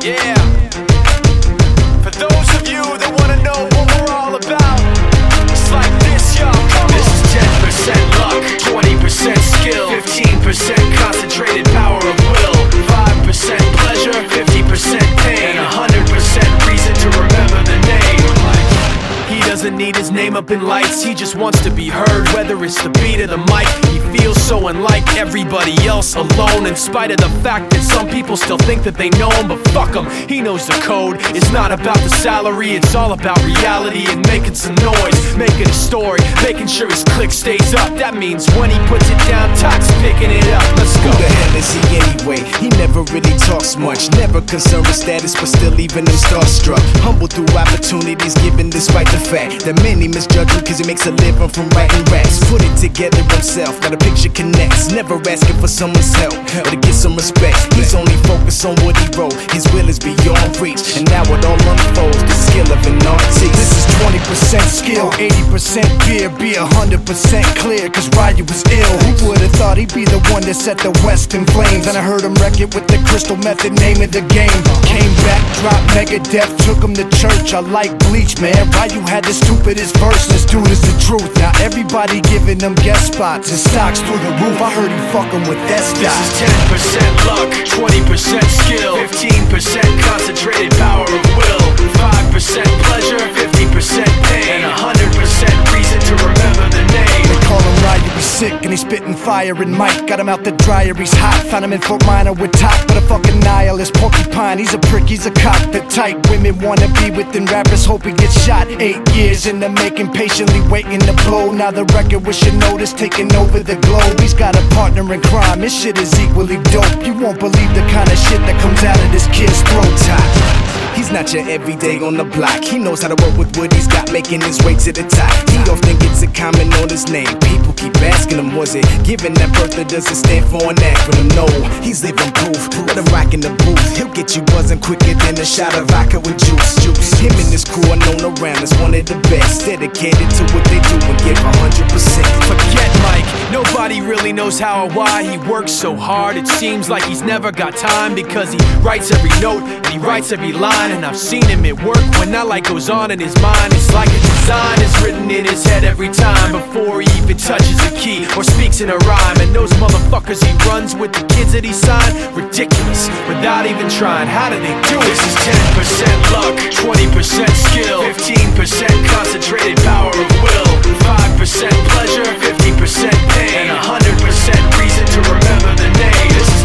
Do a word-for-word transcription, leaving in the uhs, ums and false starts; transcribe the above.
Yeah. For those of you that wanna know what we're all about, it's like this, y'all. Come on. This is ten percent luck, twenty percent skill, fifteen percent concentrated power of will, five percent pleasure, fifty percent pain, and one hundred percent reason to remember the name. He doesn't need his name up in lights, he just wants to be heard, whether it's the beat of the mic. He feels so unlike everybody else, alone, in spite of the fact that some people still think that they know him. But fuck him, he knows the code. It's not about the salary, it's all about reality and making some noise, making a story, making sure his click stays up. That means when he puts it down, Tox picking it up. Let's go. Who the hell is he anyway? He never really talks much, never concerned with status, but still leaving them starstruck. Humble through opportunities given despite the fact that many misjudge him cause he makes a living from writing raps. Put it together himself, now the picture connects, never asking for someone's help or to get some respect. He's only focused on what he wrote, his will is beyond reach, and now it all unfolds, the skill of an artist. This is twenty percent skill, eighty percent fear, be one hundred percent clear, cause Ryu was ill. Who would've thought he'd be the one that set the West in flames? And I heard him wreck it with the Crystal Method, name of the game. Came back, dropped Megadeth, took him to church. I like Bleach, man, Ryu had the stupidest verse, this dude is the truth. Now everybody giving them guest spots and stocks through the roof. I heard he fucking with that stock. This is ten percent luck, twenty percent skill, fifteen percent concentrated power of will, five percent pleasure, fifty percent pain, and one hundred percent reason to remember the name. They call him Ryu, he's sick and he's spitting fire and Mike got him out the dryer, he's hot. Found him in Fort Minor with Top, but a fucking nihilist porcupine. He's a prick, he's a cock, the type women wanna be within. Rappers hope he gets shot. Eight years in the making, patiently waiting to blow. Now the record with your notice taking over the globe. He's got a partner in crime, his shit is equally dope. You won't believe the kind of shit that comes out of this kid's throat. Top. He's not your everyday on the block. He knows how to work with what he's got, making his way to the top. He often gets a comment on his name. People keep asking him, was it given that birth or does it stand for an acronym? No, he's living proof. Let him rock in the booth. He'll get you buzzing quicker than a shot of vodka with juice. Juice. Him and his crew are known around as one of the best, dedicated to what they do and give one hundred percent. Forget Mike, nobody really knows how or why he works so hard. It seems like he's never got time because he writes every note and he writes every line. And I've seen him at work when that light goes on in his mind. It's like a design is written in his head every time before he even touches a key or speaks in a rhyme. And those motherfuckers he runs with, the kids that he signed, ridiculous, without even trying. How do they do it? This is ten percent luck, twenty percent skill, fifteen percent concentrated power of will, five percent pleasure, fifty percent pain, and one hundred percent reason to remember the name. This is